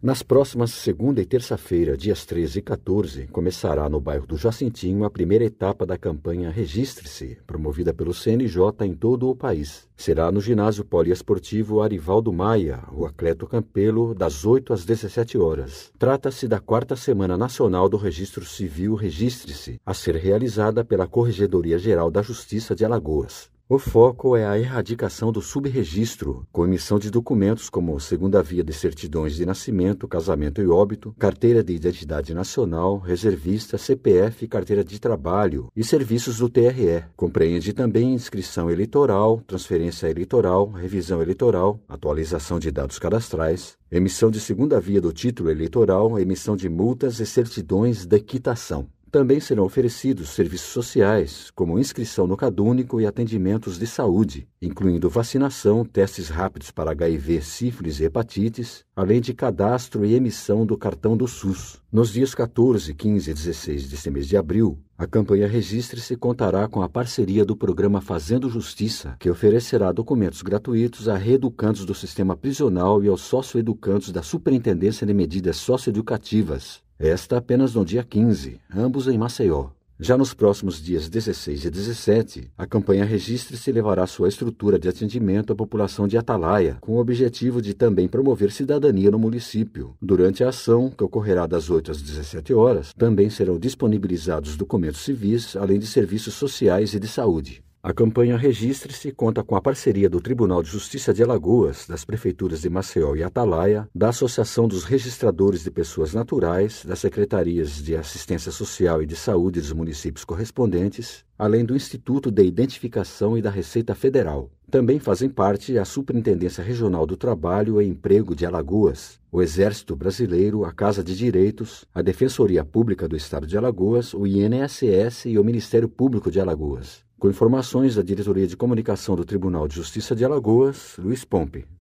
Nas próximas segunda e terça-feira, dias 13 e 14, começará no bairro do Jacintinho a primeira etapa da campanha Registre-se, promovida pelo CNJ em todo o país. Será no ginásio poliesportivo Arivaldo Maia, Rua Cleto Campelo, das 8 às 17 horas. Trata-se da 4ª Semana Nacional do Registro Civil Registre-se, a ser realizada pela Corregedoria Geral da Justiça de Alagoas. O foco é a erradicação do subregistro, com emissão de documentos como segunda via de certidões de nascimento, casamento e óbito, carteira de identidade nacional, reservista, CPF, carteira de trabalho e serviços do TRE. Compreende também inscrição eleitoral, transferência eleitoral, revisão eleitoral, atualização de dados cadastrais, emissão de segunda via do título eleitoral, emissão de multas e certidões de quitação. Também serão oferecidos serviços sociais, como inscrição no CadÚnico e atendimentos de saúde, incluindo vacinação, testes rápidos para HIV, sífilis e hepatites, além de cadastro e emissão do cartão do SUS. Nos dias 14, 15 e 16 deste mês de abril, a campanha Registre-se contará com a parceria do programa Fazendo Justiça, que oferecerá documentos gratuitos a reeducandos do sistema prisional e aos socioeducandos da Superintendência de Medidas Socioeducativas. Esta apenas no dia 15, ambos em Maceió. Já nos próximos dias 16 e 17, a campanha Registre-se levará sua estrutura de atendimento à população de Atalaia, com o objetivo de também promover cidadania no município. Durante a ação, que ocorrerá das 8 às 17 horas, também serão disponibilizados documentos civis, além de serviços sociais e de saúde. A campanha Registre-se conta com a parceria do Tribunal de Justiça de Alagoas, das prefeituras de Maceió e Atalaia, da Associação dos Registradores de Pessoas Naturais, das Secretarias de Assistência Social e de Saúde dos municípios correspondentes, além do Instituto de Identificação e da Receita Federal. Também fazem parte a Superintendência Regional do Trabalho e Emprego de Alagoas, o Exército Brasileiro, a Casa de Direitos, a Defensoria Pública do Estado de Alagoas, o INSS e o Ministério Público de Alagoas. Com informações da Diretoria de Comunicação do Tribunal de Justiça de Alagoas, Luiz Pompe.